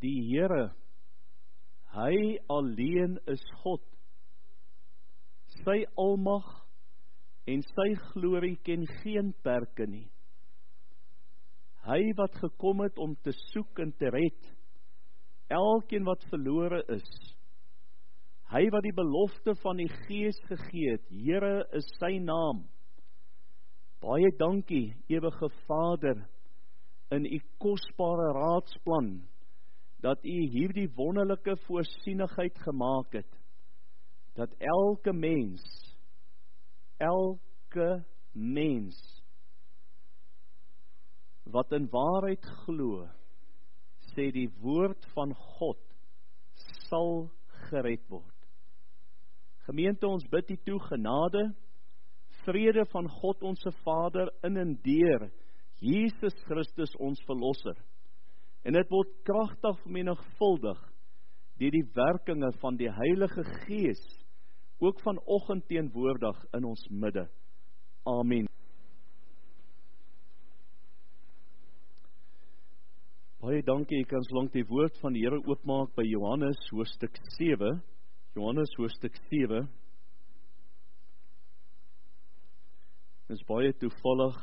die Here, hy alleen is God. Sy almag en sy glorie ken geen perke nie. Hy wat gekom het om te soek en te red, elkeen wat verlore is. Hy wat die belofte van die Gees gegee het, Here is sy naam. Baie dankie, ewige Vader, in u kosbare raadsplan, dat u hierdie wonderlike voorsienigheid gemaak het, dat elke mens, wat in waarheid glo, sê die woord van God, sal gered word. Gemeente, ons bid u toe genade, vrede van God onze Vader in en deur Jesus Christus ons verlosser. En dit word kragtig vermenigvuldig deur die werkinge van die Heilige Gees, ook vanoggend teenwoordig in ons midde. Amen. Baie dankie, ek kan solank die woord van die Here oopmaak by Johannes hoofstuk 7. Johannes hoofstuk 7. Dit is baie toevallig.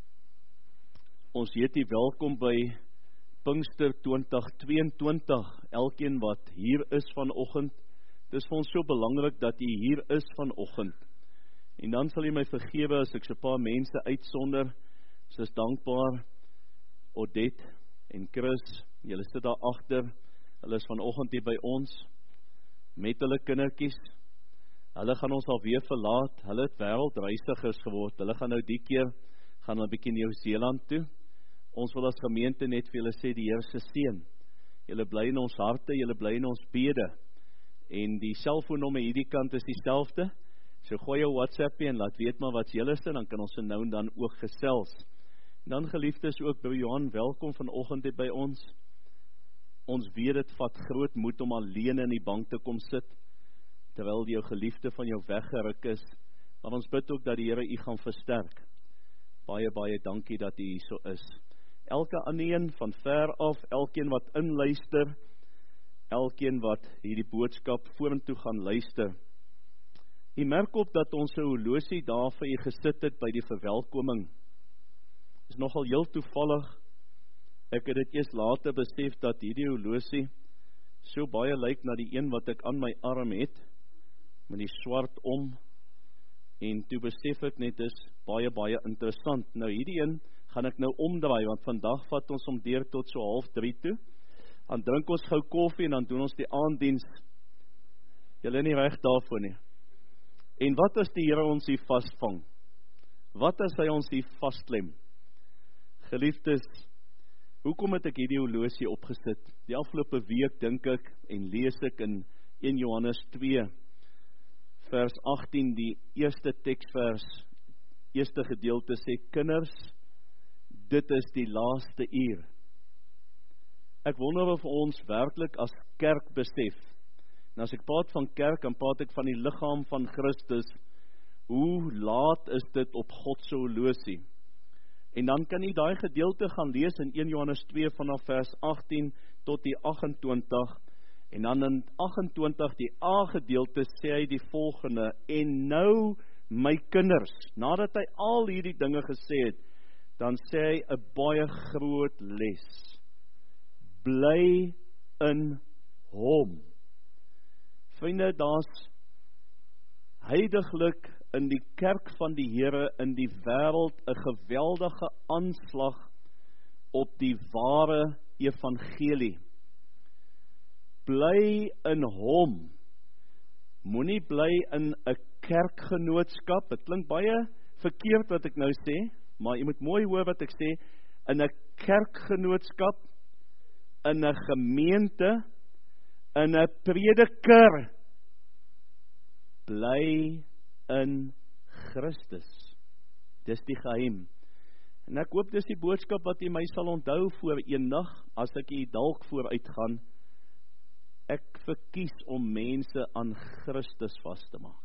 Ons heet u welkom by Pinkster 2022. Elkeen wat hier is vanoggend, dit is vir ons so belangrik dat u hier is vanoggend. En dan sal u my vergewe as ek so 'n paar mense uitsonder. Ons is dankbaar, Odette en Chris, julle sit daar agter. Hulle is vanoggend hier by ons met hulle kindertjies. Hulle gaan ons alweer verlaat. Hulle het wêreldreisigers geword. Hulle gaan nou die keer gaan 'n bietjie Nieu-Seeland toe. Ons wil as gemeente net vir julle sê die Here se seën. Julle bly in ons harte, julle bly in ons bede. En die selfoonnommer hierdie kant is dieselfde. So gooi jou WhatsApp en laat weet maar wat julle is, dan kan ons se nou en dan ook gesels. En dan geliefdes ook by Johan, welkom vanoggend hier by ons. Ons weet dit vat groot moed om alleen in die bank te kom sit, terwyl jou geliefde van jou weggeruk is. Maar ons bid ook dat die Here u gaan versterk. Baie dankie dat u hier so is. Elke ander van ver af, elkeen wat inluister, elkeen wat hierdie boodskap vorentoe gaan luister. U merk op dat ons 'n horlosie daar vir u gesit het by die verwelkoming. Is nogal heel toevallig. Ek het dit eers later besef dat hierdie horlosie so baie lyk na die een wat ek aan my arm het, met die swart om. En toe besef ek net, is baie interessant. Nou hierdie een gaan ek nou omdraai, want vandag vat ons om deur tot so 2:30 toe. Dan drink ons gou koffie en dan doen ons die aanddiens. Julle nie reg daarvoor nie. En wat as die Here ons hier vasvang? Wat as hy ons hier vasklem? Geliefdes, hoekom het ek hierdie horlosie opgesit? Die afgelope week dink ek en lees ek in 1 Johannes 2 vers 18, die eerste teksvers, eerste gedeelte sê, kinders, dit is die laaste uur. Ek wonder of ons werklik as kerk besef, en as ek praat van kerk, dan praat ek van die liggaam van Christus, hoe laat is dit op God se horlosie? En dan kan jy daai gedeelte gaan lees in 1 Johannes 2 vanaf vers 18 tot die 28, en dan in 28 die A gedeelte sê hy die volgende, en nou my kinders, nadat hy al hierdie dinge gesê het, dan sê hy 'n baie groot les. Bly in hom. Vriende, daar's heiliglik in die kerk van die Here in die wêreld 'n geweldige aanslag op die ware evangelie. Bly in hom. Moenie bly in 'n kerkgenootskap. Dit klink baie verkeerd wat ek nou sê, maar jy moet mooi hoor wat ek sê. In 'n kerkgenootskap, in 'n gemeente, in 'n prediker. Bly in Christus. Dis die geheim. En ek hoop dis die boodskap wat jy my sal onthou voor eendag, as ek jy dalk vooruit gaan. Ek verkies om mense aan Christus vas te maak.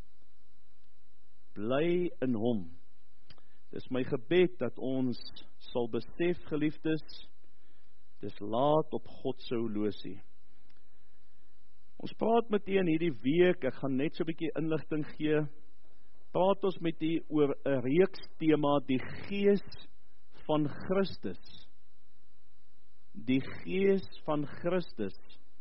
Bly in hom. Dis my gebed dat ons sal besef, geliefdes, Dis laat op God se horlosie. Ons praat met u in hierdie week, ek gaan net so 'n bietjie inligting gee. Praat ons met u oor 'n reeks tema, die Gees van Christus. Die Gees van Christus.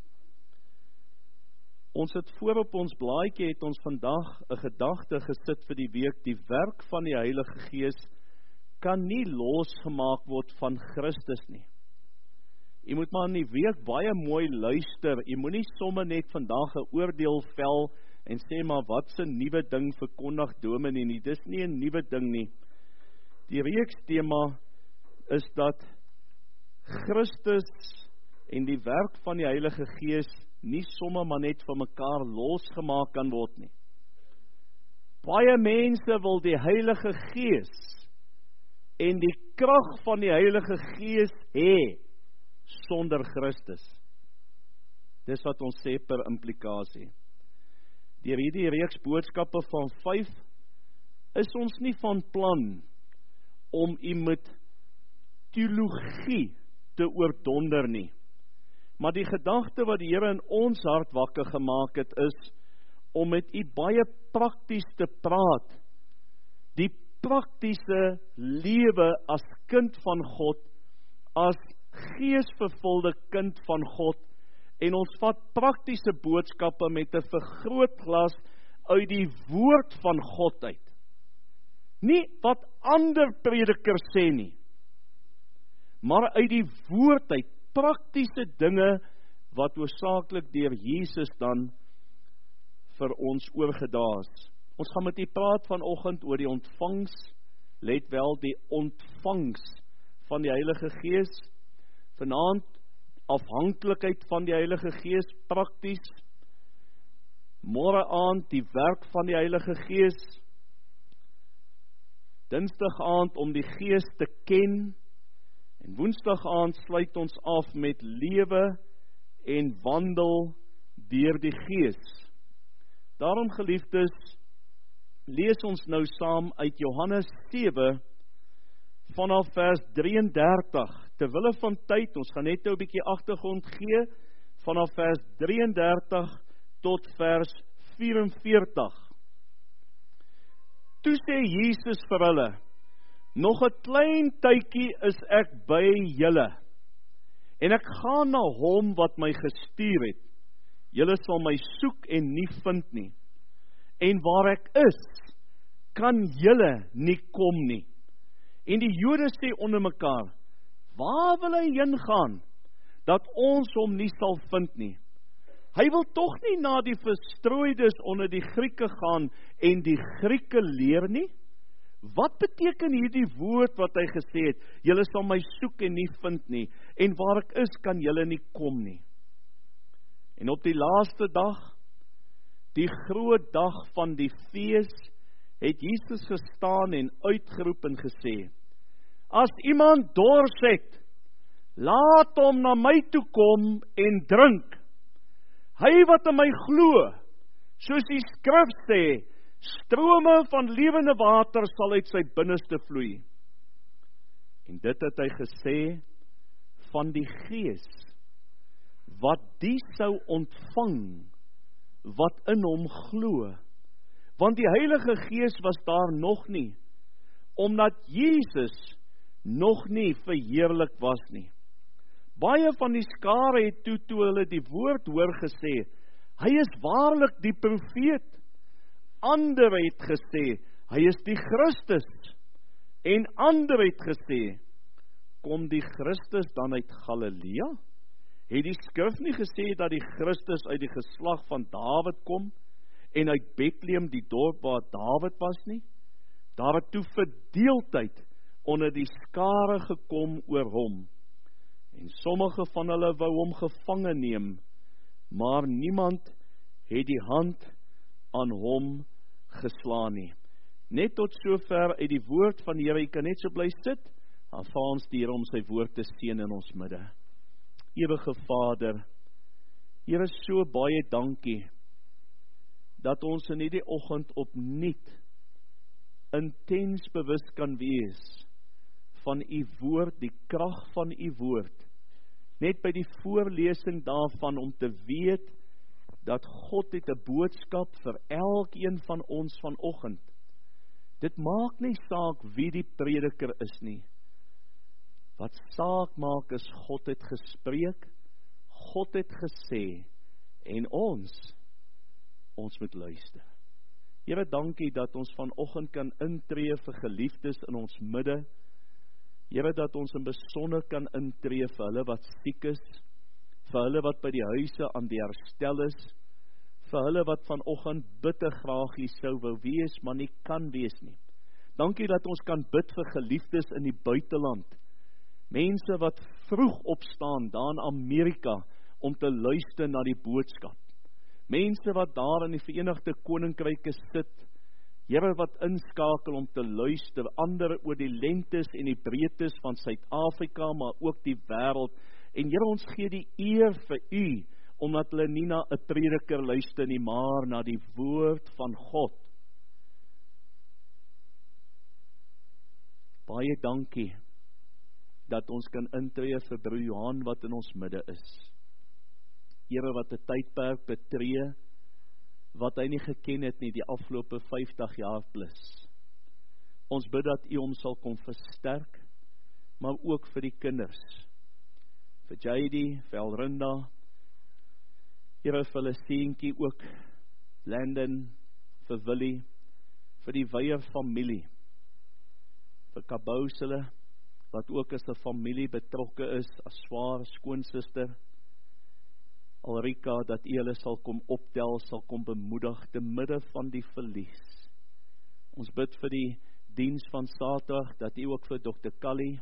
Ons het voor op ons blaadjie, het ons vandag 'n gedagte gesit vir die week, die werk van die Heilige Gees kan nie losgemaak word van Christus nie. Jy moet maar in die week baie mooi luister, jy moenie sommer net vandag 'n oordeel vel en sê maar wat 'n nuwe ding verkondig dominee nie, dis nie 'n nuwe ding nie. Die reeks tema is dat Christus en die werk van die Heilige Gees nie sommer maar net van mekaar losgemaak kan word nie. Baie mense wil die Heilige Gees en die krag van die Heilige Gees hê sonder Christus. Dis wat ons sê per implikasie. Deur hierdie reeks boodskappe van 5 is ons nie van plan om u met teologie te oordonder nie. Maar die gedagte wat die Here in ons hart wakker gemaak het is om met u baie prakties te praat. Die praktiese lewe as kind van God, as geesvervulde kind van God, en ons vat praktiese boodskappe met 'n vergrootglas uit die woord van God uit. Nie wat ander predikers sê nie, maar uit die woord uit, praktiese dinge wat hoofsaaklik deur Jesus dan vir ons oorgedra is. Ons gaan met u praat vanoggend oor die ontvangs, let wel, die ontvangs van die Heilige Gees. Vanaand afhanklikheid van die Heilige Gees prakties. Môre aand die werk van die Heilige Gees. Dinsdag aand om die Gees te ken. En woensdag aand sluit ons af met lewe en wandel deur die Gees. Daarom geliefdes, lees ons nou saam uit Johannes 7 vanaf vers 33. Terwille van tyd, ons gaan net nou 'n bietjie agtergrond gee, vanaf vers 33 tot vers 44. Toe sê Jesus vir hulle, nog 'n klein tydjie is ek by julle, en ek gaan na hom wat my gestuur het. Julle sal my soek en nie vind nie. En waar ek is, kan julle nie kom nie. En die Jode sê onder mekaar, waar wil hy heen gaan, dat ons hom nie sal vind nie? Hy wil tog nie na die verstrooides onder die Grieke gaan en die Grieke leer nie? Wat beteken hierdie woord wat hy gesê het, julle sal my soek en nie vind nie, en waar ek is, kan julle nie kom nie? En op die laaste dag, die groot dag van die fees, het Jesus gestaan en uitgeroep en gesê, as iemand dors het, laat hom na my toe kom en drink. Hy wat in my glo, soos die skrif sê, strome van lewende water sal uit sy binneste vloei. En dit het hy gesê van die Gees, wat die sou ontvang, wat in hom glo. Want die Heilige Gees was daar nog nie, omdat Jesus nog nie verheerlik was nie. Baie van die skare het toe hulle die woord hoor gesê, hy is waarlik die profeet. Ander het gesê, hy is die Christus. En ander het gesê, kom die Christus dan uit Galilea? Het die skrif nie gesê dat die Christus uit die geslag van Dawid kom, en uit Bethlehem die dorp waar Dawid was nie? Daar het toe verdeeldheid onder die skare gekom oor hom. En sommige van hulle wou hom gevange neem, maar niemand het die hand aan hom geslaan nie. Net tot sover uit die woord van die Here. Jy kan net so bly sit, dan vra ons die Here om sy woord te seën in ons midde. Ewige Vader, Here, so baie dankie dat ons in hierdie oggend opnuut intens bewus kan wees van u woord, die krag van u woord, net by die voorlesing daarvan, om te weet, dat God het 'n boodskap vir elkeen van ons vanoggend. Dit maak nie saak wie die prediker is nie. Wat saak maak is, God het gespreek, God het gesê, en ons moet luister. Here, dankie dat ons vanoggend kan intree vir geliefdes in ons midde. Here, dat ons in besonder kan intree vir hulle wat siek is, vir hulle wat by die huise aan die herstel is, vir hulle wat vanoggend bitter graag hier sou wou wees, maar nie kan wees nie. Dankie dat ons kan bid vir geliefdes in die buiteland, mense wat vroeg opstaan daar in Amerika om te luister na die boodskap. Mense wat daar in die Verenigde Koninkryke sit, Here wat inskakel om te luister, ander oor die lengtes en die breedtes van Suid-Afrika, maar ook die wêreld. En Here, ons gee die eer vir U, omdat hulle nie na 'n prediker luister nie, maar na die woord van God. Baie dankie dat ons kan intree vir broer Johan wat in ons midde is. Here, wat 'n tydperk betree, wat hy nie geken het nie die afgelope 50 jaar plus. Ons bid dat U hom sal kom versterk, maar ook vir die kinders, vir JD, vir Elrinda, Here, vir hulle seentjie ook, Landon, vir Willie, vir die Weyer familie, vir Kabousele, wat ook as 'n familie betrokke is, as swaar skoonsister, Ulrika, dat U hulle sal kom optel, sal kom bemoedig, te midde van die verlies. Ons bid vir die diens van Saterdag, dat U ook vir Dr. Kali,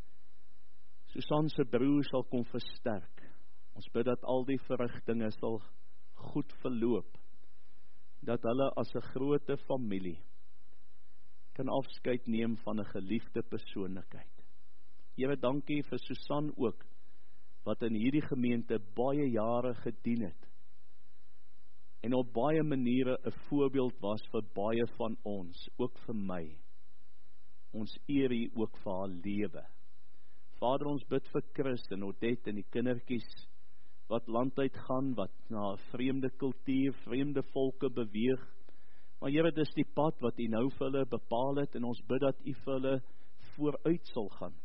Susan se broer sal kom versterk. Ons bid dat al die verrigtinge sal goed verloop, dat hulle as 'n groot familie kan afskeid neem van 'n geliefde persoonlikheid. Here, dankie vir Susan ook, wat in hierdie gemeente baie jare gedien het, en op baie maniere 'n voorbeeld was vir baie van ons, ook vir my. Ons eer U ook vir haar lewe. Vader, ons bid vir Chris en Odette en die kindertjies, wat landuit gaan, wat na 'n vreemde kultuur, vreemde volke beweeg, maar Here, dis die pad wat U nou vir hulle bepaal het, en ons bid dat U vir hulle vooruit sal gaan.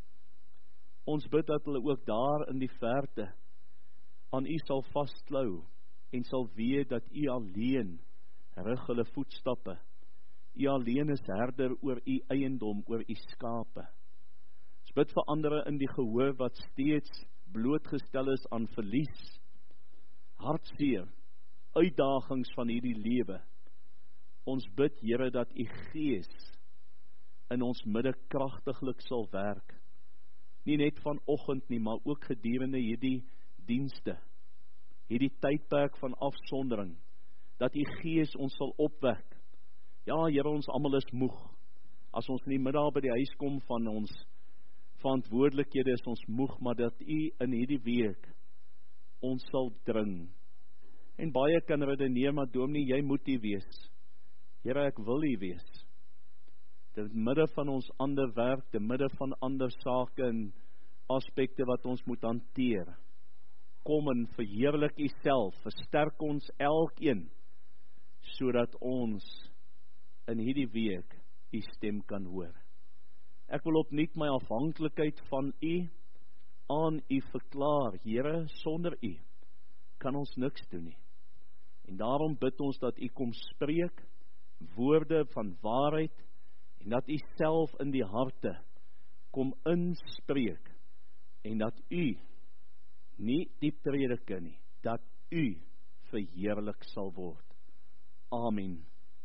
Ons bid dat hulle ook daar in die verte aan U sal vasklou en sal weet dat U alleen rig hulle voetstappe. U alleen is herder oor U eiendom, oor U skape. Ons bid vir ander in die gehoor wat steeds blootgestel is aan verlies, hartseer, uitdagings van hierdie lewe. Ons bid, Here, dat U Gees in ons midde kragtiglik sal werk. Nie net vanoggend nie, maar ook gedurende hierdie dienste, hierdie tydperk van afsondering, dat U Gees ons sal opwek. Ja, Here, ons almal is moeg. As ons in die middag by die huis kom van ons verantwoordelikhede, is ons moeg, maar dat U in hierdie week ons sal dring. En baie kan redeneer, maar dominee, jy moet U wees. Here, ek wil U wees. Te midde van ons ander werk, te midde van ander sake en aspekte wat ons moet hanteer. Kom en verheerlik U self, versterk ons elkeen, sodat ons in hierdie week U stem kan hoor. Ek wil opnuut my afhanklikheid van U aan U verklaar. Here, sonder U kan ons niks doen nie. En daarom bid ons dat U kom spreek, woorde van waarheid, en dat U self in die harte kom inspreek, en dat U, nie die prediker nie, dat U verheerlik sal word. Amen.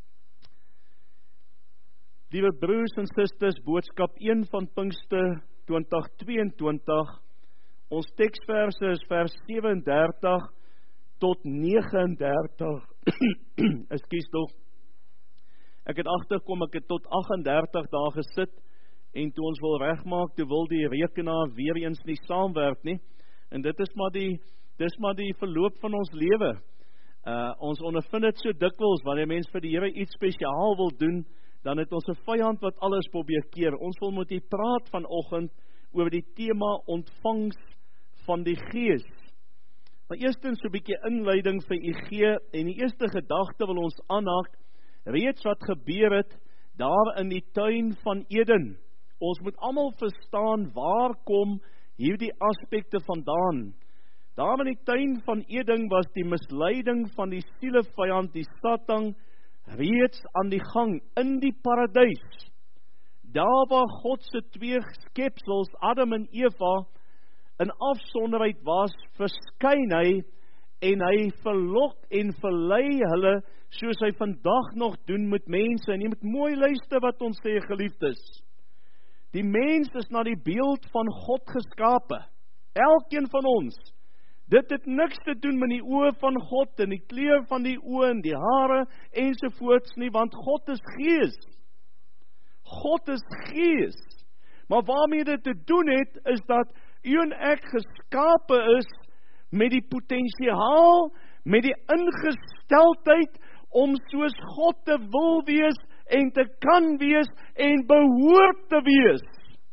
Liewe broers en susters, boodskap 1 van Pinkster 2022, ons teksverse is vers 37 tot 39, ekskuus tog, ek het agterkom, ek het tot 38 dae gesit, en toe ons wil regmaak, toe wil die rekenaar weer eens nie saamwerk nie, en dit is maar die verloop van ons lewe. Ons ondervind het so dikwels, wanneer mens vir die Here iets spesiaal wil doen, dan het ons 'n vyand wat alles probeer keer. Ons wil met U praat vanoggend oor die tema ontvangs van die Gees. Maar eerstens so 'n bietjie inleiding vir u gee, en die eerste gedagte wil ons aanhaak, reeds wat gebeur het, daar in die tuin van Eden. Ons moet almal verstaan, waar kom hierdie aspekte vandaan. Daar in die tuin van Eden was die misleiding van die sielevyand, die Satan, reeds aan die gang, in die paradys. Daar waar God se twee skepsels, Adam en Eva, in afsonderheid was, verskyn hy, en hy verlok en verlei hulle, soos hy vandag nog doen met mense, en jy moet mooi luister wat ons sê, geliefdes. Die mens is na die beeld van God geskape, elkeen van ons. Dit het niks te doen met die oë van God, en die kleur van die oë, en die hare, ensovoorts nie, want God is Gees. God is Gees. Maar waarmee dit te doen het, is dat u en ek geskape is met die potensiaal, met die ingesteldheid om soos God te wil wees en te kan wees en behoort te wees.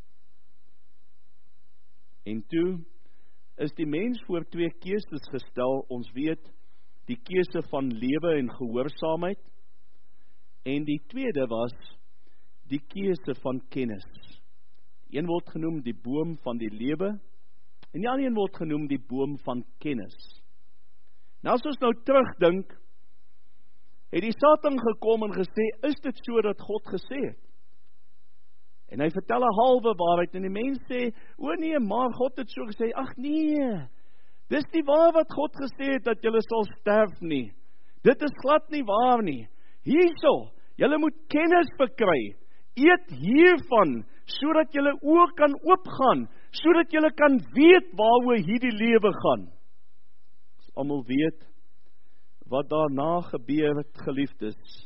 En toe is die mens voor twee keuses gestel. Ons weet die keuse van lewe en gehoorsaamheid, en die tweede was die keuse van kennis. Een word genoem die boom van die lewe, en die ander een word genoem die boom van kennis. Nou as ons nou terugdink, het die Satan gekom en gesê, is dit so dat God gesê het? En hy vertel 'n halwe waarheid, en die mens sê, o nee, maar God het so gesê. Ag nee, dis nie waar wat God gesê het, dat julle sal sterf nie. Dit is glad nie waar nie. Hierso, julle moet kennis verkry. Eet hiervan, sodat julle oë kan oopgaan, sodat julle kan weet waaroor hierdie lewe gaan. As almal weet wat daarna gebeur het, geliefdes.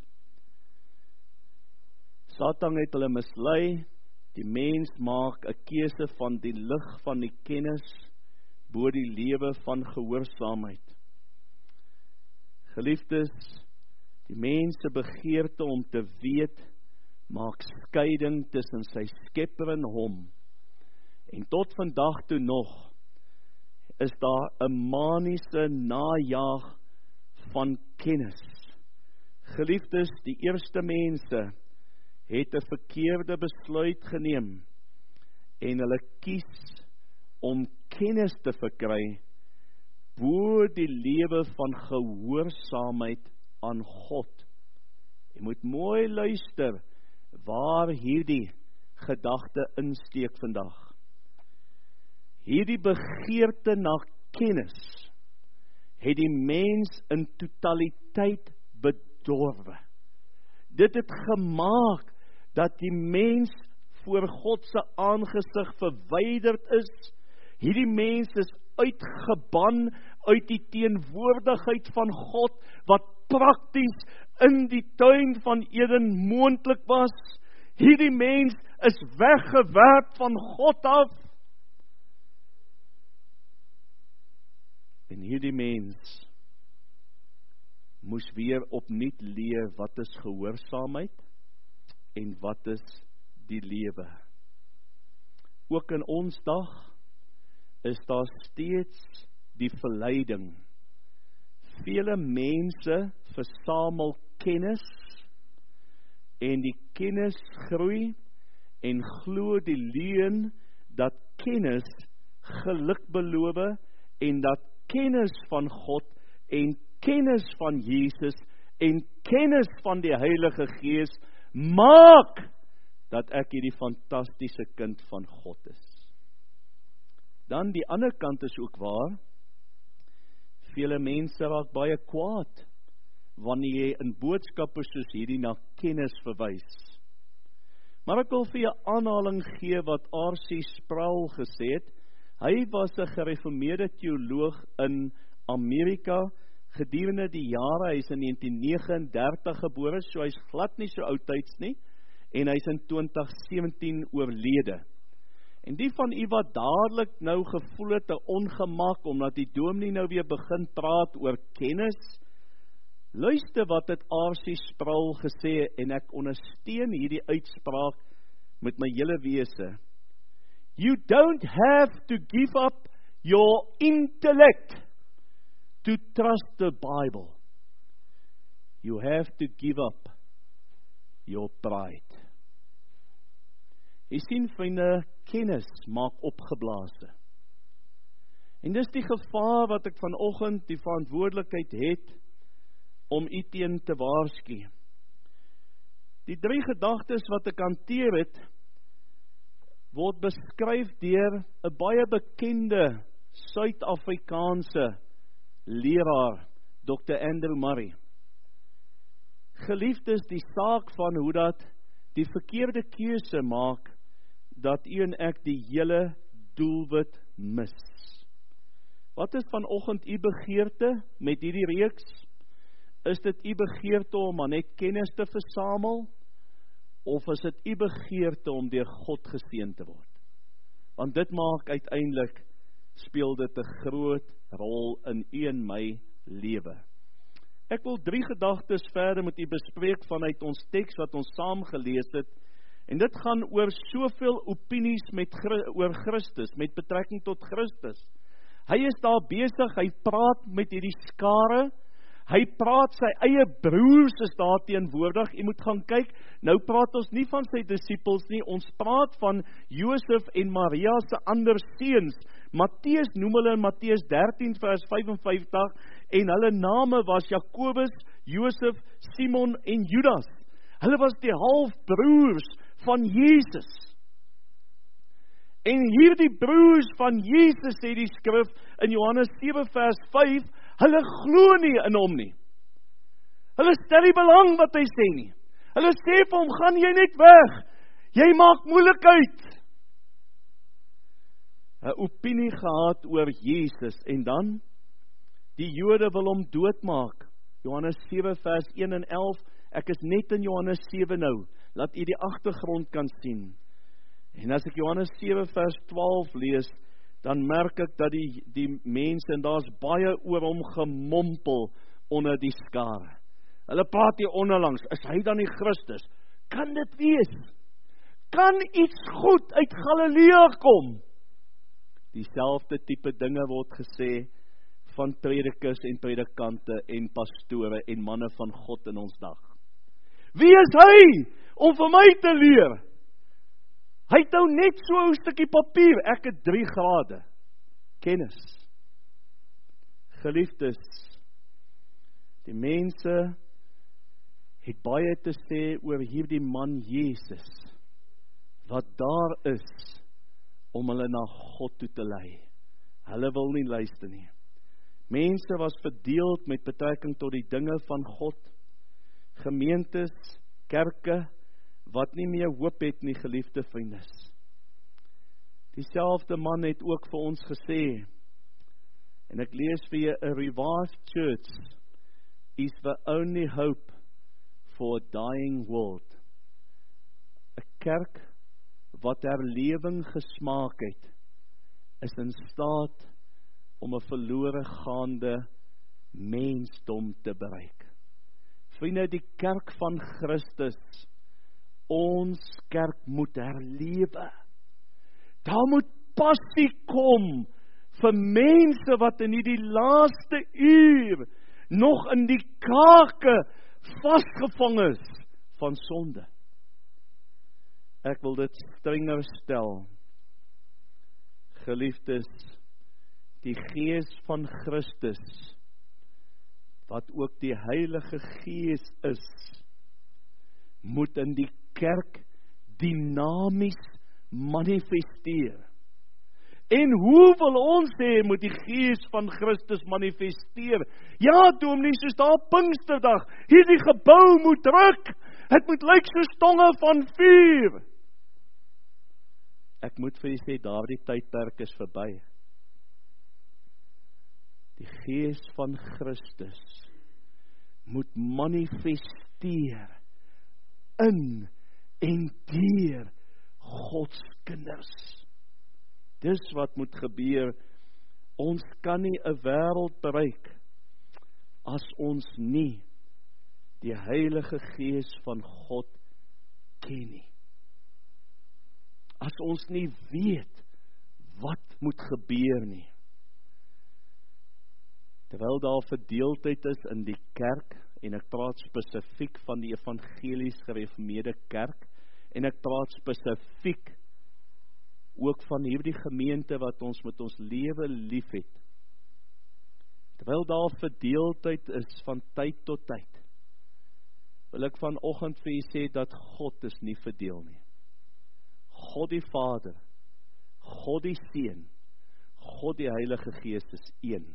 Satan het hulle mislei, die mens maak 'n keuse van die lig van die kennis bo die lewe van gehoorsaamheid. Geliefdes, die mens se begeerte om te weet, maak skeiding tussen sy Skepper en hom. En tot vandag toe nog, is daar 'n maniese najaag van kennis. Geliefdes, die eerste mense het 'n verkeerde besluit geneem, en hulle kies om kennis te verkry, bo die lewe van gehoorsaamheid aan God. Jy moet mooi luister, waar hierdie gedagte insteek vandag. Hierdie begeerte na kennis het die mens in totaliteit bedorwe. Dit het gemaak dat die mens voor God se aangesig verwyderd is. Hierdie mens is uitgeban uit die teenwoordigheid van God, wat prakties in die tuin van Eden moontlik was. Hierdie mens is weggewerp van God af. En hierdie mens moes weer opnuut leer wat is gehoorsaamheid en wat is die lewe. Ook in ons dag is daar steeds die verleiding. Vele mense versamel kennis, en die kennis groei, en glo die leuen dat kennis geluk beloof, en dat kennis van God, en kennis van Jesus, en kennis van die Heilige Gees, maak dat ek hierdie fantastiese kind van God is. Dan die ander kant is ook waar. Vele mense raak baie kwaad wanneer jy in boodskappe soos hierdie na kennis verwys. Maar ek wil vir jou aanhaling gee wat R.C. Sproul gesê het. Hy was 'n gereformeerde teoloog in Amerika gedurende die jare. Hy is in 1939 gebore, so hy's glad nie so oudtyds nie, en hy's in 2017 oorlede. En die van u wat dadelik nou gevoel het 'n ongemak, omdat die dominee nou weer begin praat oor kennis, luister wat het R.C. Sproul gesê, en ek ondersteun hierdie uitspraak met my hele wese. You don't have to give up your intellect to trust the Bible, you have to give up your pride. Jy sien, vriende, kennis maak opgeblaase. En dis die gevaar wat ek vanoggend die verantwoordelikheid het om u teen te waarsku. Die 3 gedagtes wat ek hanteer het, word beskryf deur 'n baie bekende Suid-Afrikaanse leraar, Dr. Andrew Murray. Geliefdes, die saak van hoe dat die verkeerde keuse maak, dat u en ek die hele doelwit mis. Wat is vanoggend u begeerte met hierdie reeks? Is dit u begeerte om maar net kennis te versamel? Of is dit u begeerte om deur God geseën te word? Want dit maak uiteindelik, speel dit 'n groot rol in u en my lewe. Ek wil 3 gedagtes verder met u bespreek vanuit ons teks wat ons saam gelees het. En dit gaan oor soveel opinies oor Christus, met betrekking tot Christus. Hy is daar besig, hy praat met hierdie skare, hy praat, sy eie broers is daar teenwoordig, jy moet gaan kyk, nou praat ons nie van sy disippels nie, ons praat van Josef en Maria se ander seuns. Matteus noem hulle in Matteus 13 vers 55, en hulle name was Jakobus, Josef, Simon en Judas. Hulle was die halfbroers van Jesus. En hierdie broers van Jesus, sê die skrif in Johannes 7 vers 5, hulle glo nie in hom nie. Hulle stel nie belang wat hy sê nie. Hulle sê vir hom, gaan jy net weg, jy maak moeilikheid. 'n Opinie gehad oor Jesus, en dan, die Jode wil hom doodmaak. Johannes 7 vers 1 en 11, ek is net in Johannes 7 nou, laat u die agtergrond kan sien. En as ek Johannes 7 vers 12 lees, dan merk ek dat die mense, en daar's baie oor hom gemompel onder die skare. Hulle praat hier onderlangs, is hy dan die Christus? Kan dit wees? Kan iets goed uit Galilea kom? Dieselfde tipe dinge word gesê van predikers en predikante en pastore en manne van God in ons dag. Wie is hy om vir my te leer? Hy het nou net so 'n stukkie papier, ek het 3 grade kennis. Geliefdes, die mense het baie te sê oor hierdie man Jesus, wat daar is om hulle na God toe te lei. Hulle wil nie luister nie. Mense was verdeeld met betrekking tot die dinge van God. Gemeentes, kerke, wat nie meer hoop het nie, geliefde vriendes. Dieselfde man het ook vir ons gesê, en ek lees vir jy, a revived church is the only hope for a dying world. 'n Kerk wat herlewing gesmaak het, is in staat om 'n verlore gaande mensdom te bereik. Vriende, die kerk van Christus, ons kerk moet herlewe. Daar moet passie kom vir mense wat in die laaste uur nog in die kake vasgevang is van sonde. Ek wil dit strenger stel. Geliefdes, die Gees van Christus, wat ook die Heilige Gees is, moet in die kerk dinamies manifesteer. En hoe wil ons sê, moet die Gees van Christus manifesteer? Ja, dominee, soos daar Pinksterdag, hierdie gebou moet ruk, het moet lyk soos tonge van vuur. Ek moet vir julle sê, daardie tydperk is verby. Die Gees van Christus moet manifesteer in en deur Gods kinders. Dis wat moet gebeur. Ons kan nie 'n wêreld bereik as ons nie die Heilige Gees van God ken nie. As ons nie weet wat moet gebeur nie. Terwyl daar verdeeldheid is in die kerk, en ek praat spesifiek van die evangelies gereformeerde kerk, en ek praat spesifiek ook van hierdie gemeente wat ons met ons lewe lief het. Terwyl daar verdeeldheid is van tyd tot tyd, wil ek vanoggend vir u sê dat God is nie verdeel nie. God die Vader, God die Seun, God die Heilige Gees is een.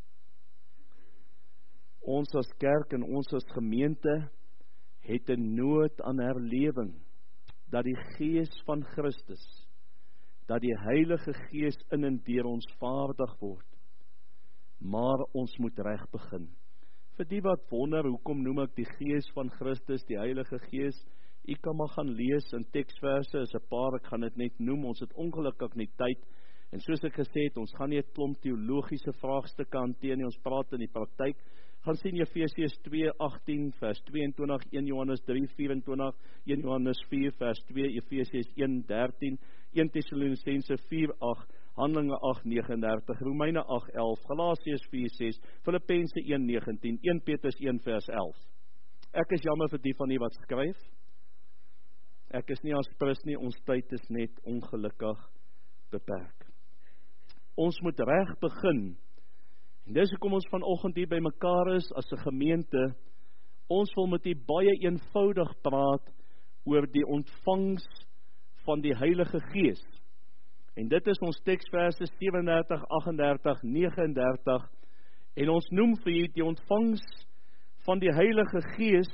Ons as kerk en ons as gemeente het 'n nood aan herlewing, dat die Gees van Christus, dat die Heilige Gees in en deur ons vaardig word. Maar ons moet reg begin. Vir die wat wonder, hoekom noem ek die Gees van Christus, die Heilige Gees? U kan maar gaan lees in teksverse, is 'n paar, ek gaan dit net noem, ons het ongelukkig nie tyd. En soos ek gesê het, ons gaan nie 'n klomp teologiese vraagstukke hanteer nie, ons praat in die praktyk. Gaan sien Efesiërs 2:18 vers 22, 1 Johannes 3:24, 1 Johannes 4 vers 2, Efesiërs 1:13, 1 Tessalonisense 4:8, Handelinge 8:39, Romeine 8:11, Galasiërs 4:6, Filippense 1:19, 1 Petrus 1 vers 11. Ek is jammer vir die van u wat skryf. Ek is nie aspris nie, ons tyd is net ongelukkig beperk. Ons moet reg begin. En dis hoekom ons vanoggend hier by mekaar is as 'n gemeente. Ons wil met u baie eenvoudig praat oor die ontvangs van die Heilige Gees. En dit is ons teksverse 37, 38, 39. En ons noem vir u die ontvangs van die Heilige Gees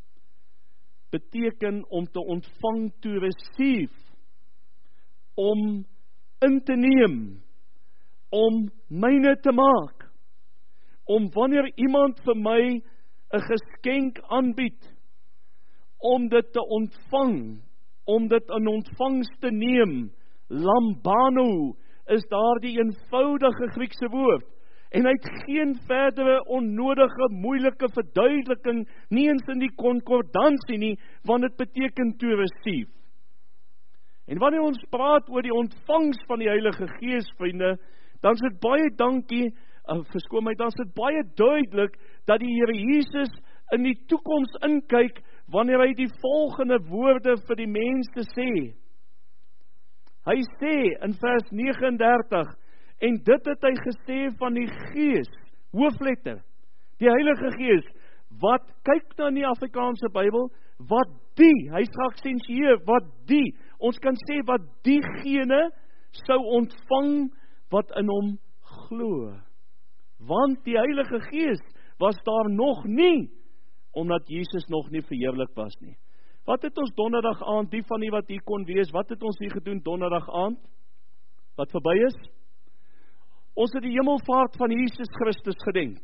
beteken om te ontvang, to receive, om in te neem, om myne te maak. Om wanneer iemand vir my 'n geskenk aanbied, om dit te ontvang, om dit in ontvangs te neem, lambano, is daar die eenvoudige Griekse woord, en hy het geen verdere onnodige, moeilike verduideliking, nie eens in die konkordansie nie, want dit beteken to receive. En wanneer ons praat oor die ontvangs van die Heilige Gees, vriende, dan is dit baie dankie, verskoon my, dan is dit baie duidelik, dat die Here Jesus in die toekoms inkyk, wanneer hy die volgende woorde vir die mense sê. Hy sê in vers 39, en dit het hy gesê van die Gees, hoofletter, die Heilige Gees, wat, kyk nou in die Afrikaanse Bybel, wat die, hy sê aksensieer, wat die, ons kan sê wat diegene sou ontvang, wat in hom glo. Want die Heilige Gees was daar nog nie, omdat Jesus nog nie verheerlik was nie. Wat het ons donderdag aand, die van die wat hier kon wees, wat het ons hier gedoen donderdag aand, wat verby is? Ons het die hemelvaart van Jesus Christus gedenk.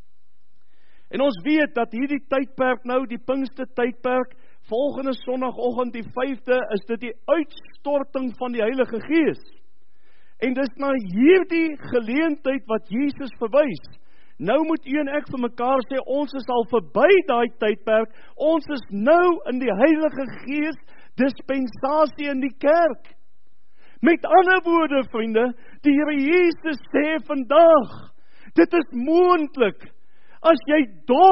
En ons weet dat hierdie tydperk nou, die Pinkster tydperk, volgende sondagoggend die 5de, is dit die uitstorting van die Heilige Gees. En dis na hierdie geleentheid wat Jesus verwys. Nou moet u en ek vir mekaar sê, ons is al verby daai tydperk, ons is nou in die Heilige Gees dispensasie in die kerk. Met ander woorde, vriende, die Here Jesus sê vandag, dit is moontlik, as jy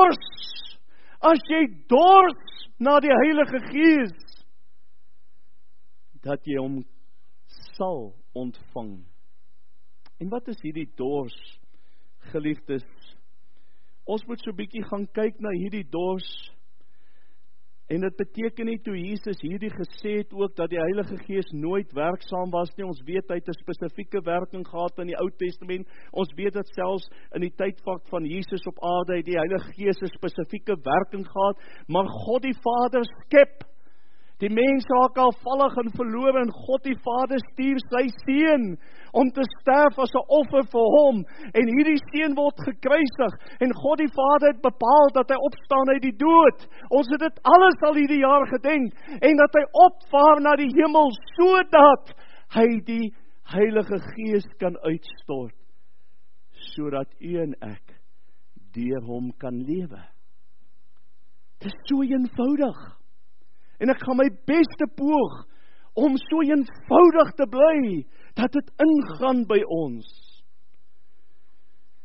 dors na die Heilige Gees, dat jy hom sal ontvang. En wat is hierdie dors, geliefdes? Ons moet so 'n bietjie gaan kyk na hierdie dors. En dit beteken nie toe Jesus hierdie gesê het ook dat die Heilige Gees nooit werksaam was nie. Ons weet hy het 'n spesifieke werking gehad in die Ou Testament. Ons weet dat selfs in die tydvak van Jesus op aarde het die Heilige Gees 'n spesifieke werking gehad, maar God die Vader skep. Die mens raak al vallig en verlore, en God die Vader stuur sy Seun om te sterf as 'n offer vir hom, en hierdie Seun word gekruisig, en God die Vader het bepaal dat hy opstaan uit die dood. Ons het dit alles al hierdie jaar gedenk, en dat hy opvaar na die hemel, sodat hy die Heilige Gees kan uitstort, sodat u en ek deur hom kan lewe. Dit is so eenvoudig. En ek gaan my beste poog om so eenvoudig te bly, dat dit ingaan by ons.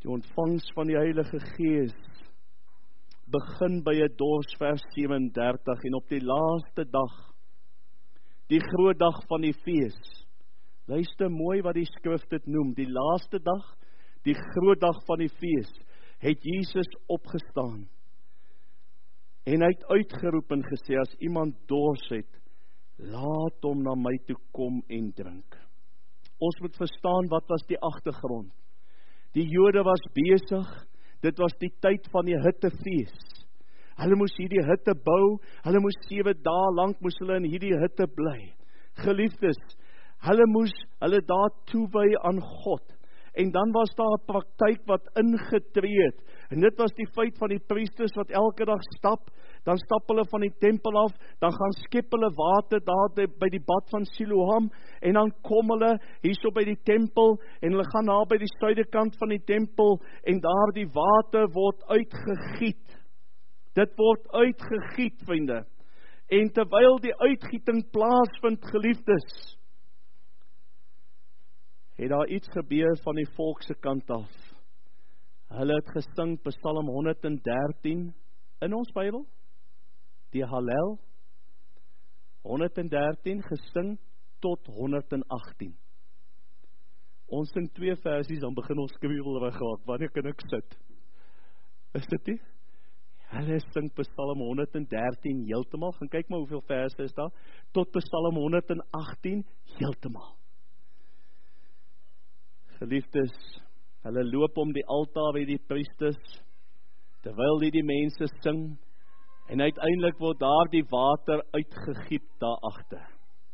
Die ontvangs van die Heilige Gees begin by 'n dors vers 37 en op die laaste dag, die groot dag van die fees. Luister mooi wat die skrif dit noem, die laaste dag, die groot dag van die fees, het Jesus opgestaan. En hy het uitgeroep en gesê, as iemand dors het, laat hom na my toe kom en drink. Ons moet verstaan wat was die agtergrond. Die Jode was besig, dit was die tyd van die hittefees. Hulle moes hierdie hitte bou, hulle moes 7 dae lank moes hulle in hierdie hitte bly. Geliefdes, hulle moes hulle daar toewy aan God. En dan was daar 'n praktyk wat ingetree het. En dit was die feit van die priesters wat elke dag stap, dan stap hulle van die tempel af, dan gaan skep hulle water daar by die bad van Siloam, en dan kom hulle hierso by die tempel, en hulle gaan daar by die suiderkant van die tempel, en daar die water word uitgegiet. Dit word uitgegiet, vriende. En terwyl die uitgieting plaasvind, geliefdes, het daar iets gebeur van die volk se kant af. Hulle het gesing Psalm 113 in ons Bybel, die Hallel, 113 gesing tot 118. Ons sing 2 versies, dan begin ons skreeuwerig raak, wanneer kan ek sit? Is dit nie? Hulle sing Psalm 113 heeltemal, gaan kyk maar hoeveel verse is daar, tot Psalm 118 heeltemal. Geliefdes, hulle loop om die altaar by die priesters, terwyl die mense sing, en uiteindelik word daar die water uitgegiet daar agter.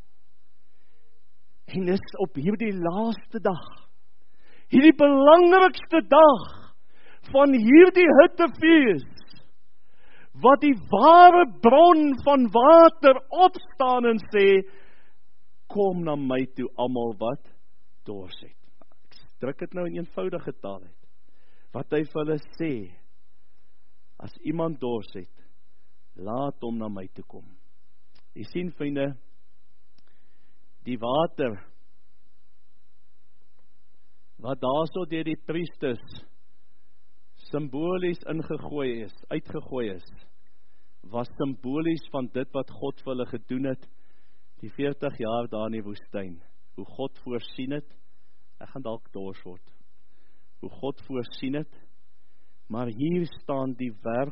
En dis op hierdie laaste dag, hierdie belangrikste dag van hierdie hittefees, wat die ware bron van water opstaan en sê, kom na my toe almal wat dors het. Ek druk dit nou in eenvoudige taal uit. Wat hy vir hulle sê, as iemand dors het, laat hom na my toe kom. Jy sien, vriende, die water, wat daarso deur die priesters symbolies uitgegooi is, was symbolies van dit wat God vir hulle gedoen het, die 40 jaar daar in die woestyn, hoe God voorsien het, ek gaan dalk dors word, hoe God voorsien het, maar hier staan die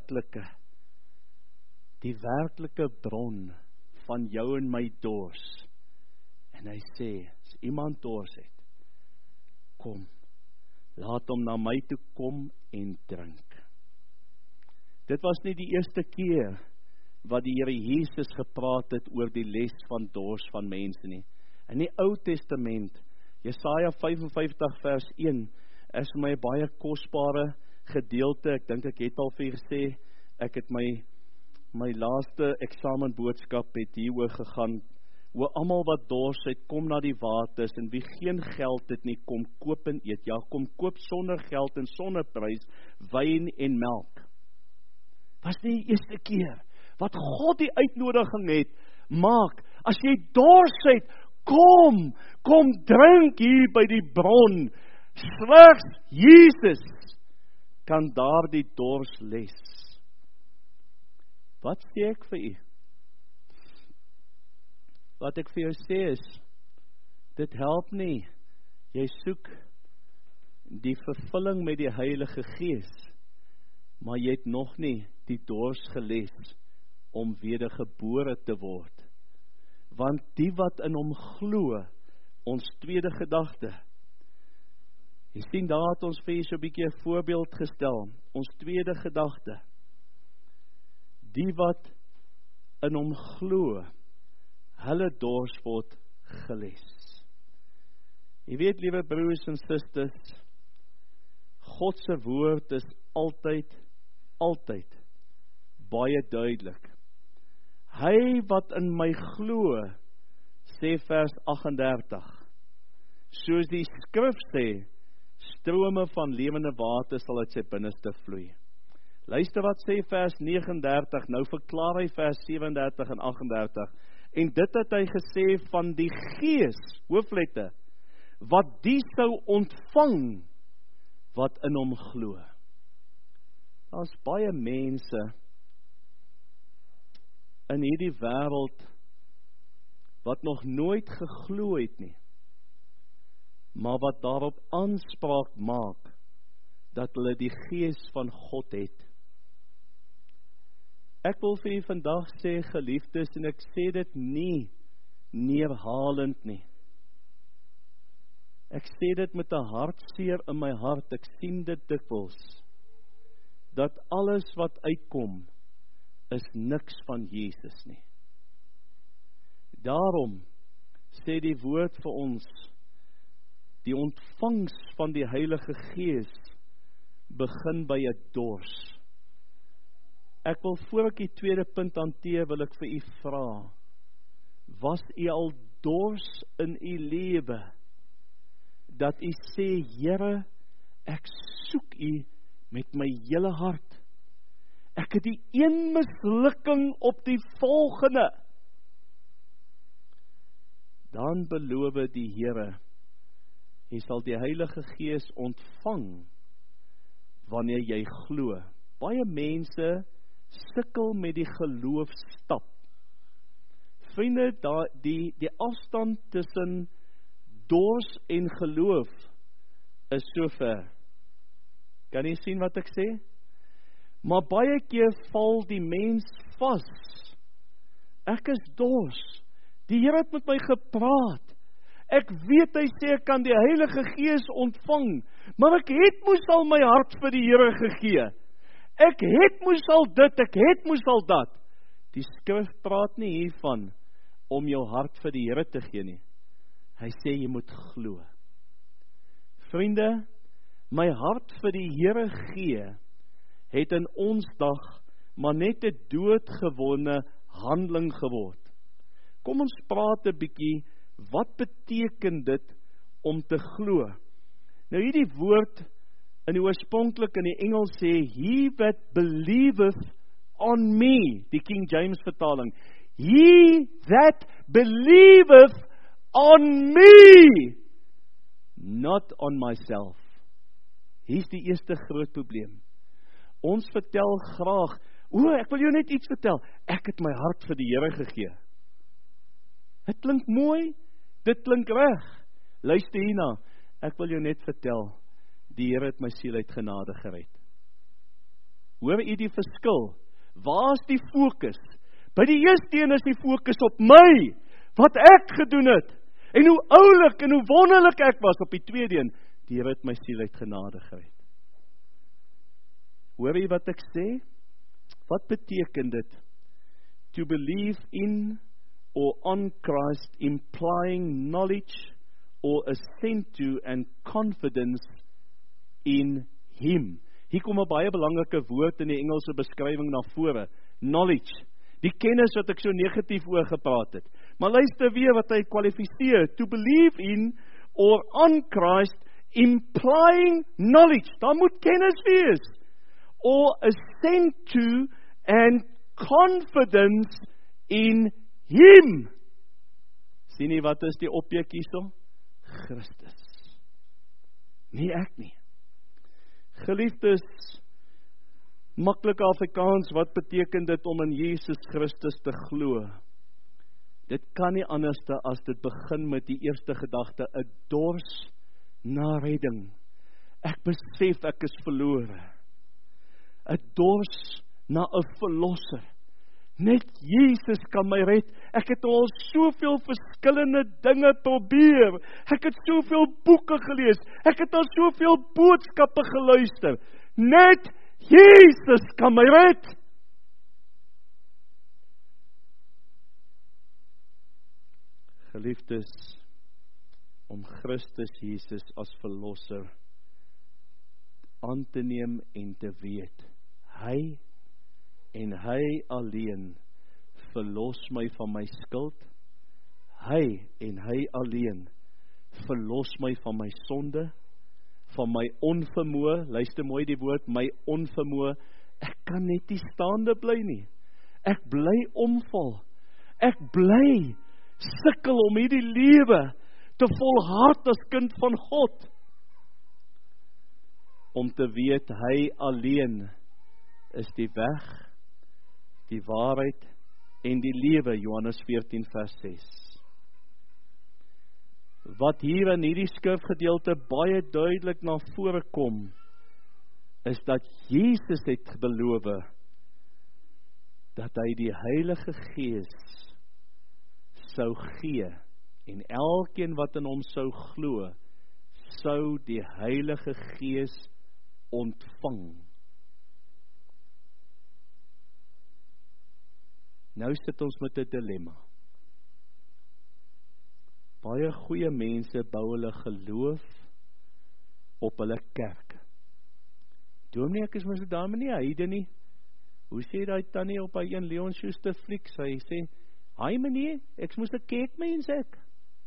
werklike bron van jou en my dors, en hy sê, as iemand dors het, kom, laat hom na my toe kom en drink. Dit was nie die eerste keer wat die Here Jesus gepraat het oor die les van dors van mense nie. In die Ou Testament, Jesaja 55 vers 1, is vir my baie kosbare gedeelte. Ek dink ek het al vir gesê, ek het my laaste eksamenboodskap het hieroor gegaan, oor almal wat dors het, kom na die waters, en wie geen geld het nie, kom koop en eet. Ja, kom koop sonder geld en sonder prys, wyn en melk. Was nie die eerste keer wat God die uitnodiging het, maak, as jy dors het, kom drink hier by die bron. Slegs Jesus kan daar die dors les. Wat sê ek vir u? Wat ek vir jou sê is, dit help nie, jy soek die vervulling met die Heilige Gees, maar jy het nog nie die dors geles om wedergebore te word. Want die wat in hom glo, ons tweede gedagte, jy sien, daar het ons vir jy so 'n bietjie 'n voorbeeld gestel, ons tweede gedagte, die wat in hom glo, hulle dors word geles. Jy weet, liewe broers en susters, God se woord is altyd baie duidelik. Hy wat in my glo, sê vers 38, soos die skrif sê, strome van lewende water sal uit sy binneste vloei. Luister wat sê vers 39, nou verklaar hy vers 37 en 38, en dit het hy gesê van die Gees, hooflette, wat die sou ontvang wat in hom glo. Daar's baie mense in hierdie wêreld wat nog nooit geglo het nie, maar wat daarop aanspraak maak dat hulle die Gees van God het. Ek wil vir u vandag sê, geliefdes, en ek sê dit nie neerhalend nie. Ek sê dit met 'n hartseer in my hart, ek sien dit dikwels, dat alles wat uitkom, is niks van Jesus nie. Daarom sê die woord vir ons, die ontvangs van die Heilige Gees begin by 'n dors. Ek wil voor ek die tweede punt hanteer, wil ek vir u vra, was u al dors in u lewe, dat u sê, Here, ek soek u met my hele hart. Ek het die een mislukking op die volgende. Dan beloof die Here, jy sal die Heilige Gees ontvang wanneer jy glo. Baie mense sukkel met die geloofstap. Vriende, die afstand tussen dors en geloof is so ver. Kan jy sien wat ek sê? Maar baie keer val die mens vas. Ek is dors. Die Here het met my gepraat. Ek weet hy sê ek kan die Heilige Gees ontvang, maar ek het moes al my hart vir die Here gegee. Ek het moes al dit, ek het moes al dat. Die skrif praat nie hiervan om jou hart vir die Here te gee nie. Hy sê jy moet glo. Vriende, my hart vir die Here gee, het in ons dag maar net 'n doodgewone handeling geword. Kom ons praat 'n bietjie, wat beteken dit om te glo? Nou hierdie woord in die oorspronklik in die Engels sê, he that believeth on me, die King James vertaling. He that believeth on me, not on myself. Hier is die eerste groot probleem. Ons vertel graag, ek wil jou net iets vertel, ek het my hart vir die Here gegee. Het klink mooi, dit klink reg. Luister hierna, ek wil jou net vertel, die Here het my siel uit genade gered. Hoor u die verskil? Waar is die fokus? By die eerste een is die fokus op my, wat ek gedoen het, en hoe oulik en hoe wonderlik ek was. Op die tweede een, die Here het my siel uit genade gered. Hoor u wat ek sê? Wat beteken dit? To believe in or on Christ, implying knowledge or assent to and confidence in Him. Hier kom 'n baie belangrike woord in die Engelse beskrywing na vore. Knowledge. Die kennis wat ek so negatief oor gepraat het. Maar luister weer wat hy kwalifiseer. To believe in or on Christ, implying knowledge. Daar moet kennis wees. Or assent to and confidence in Him. Sien jy wat is die objek hierso? Christus. Nie ek nie. Geliefdes, maklik Afrikaans, wat beteken dit om in Jesus Christus te glo? Dit kan nie anders as dit begin met die eerste gedagte, 'n dors na redding. Ek besef ek is verlore. 'n dors na 'n verlosser. Net Jesus kan my red. Ek het al soveel verskillende dinge probeer. Ek het soveel boeke gelees. Ek het al soveel boodskappe geluister. Net Jesus kan my red. Geliefdes, om Christus Jesus as verlosser aan te neem en te weet, hy en hy alleen verlos my van my skuld. Hy en hy alleen verlos my van my sonde, van my onvermoë. Luister mooi die woord, my onvermoë. Ek kan net nie staande bly nie. Ek bly omval. Ek bly sukkel om hierdie lewe te volhard as kind van God. om te weet, hy alleen is die weg, die waarheid en die lewe, Johannes 14 vers 6. Wat hier in hierdie skrifgedeelte baie duidelik na vore kom, is dat Jesus het beloof, dat hy die Heilige Gees sou gee, en elkeen wat in hom sou glo, sou die Heilige Gees ontvang. Nou sit ons met 'n dilemma. Baie goeie mense bou hulle geloof op hulle kerk. Dominee, ek is mos daarmee nie heide nie. Hoe sê daai tannie op hy een Leon Schuster fliek? Sy sê, "Haai meneer, ek moes 'n kerkmens ek."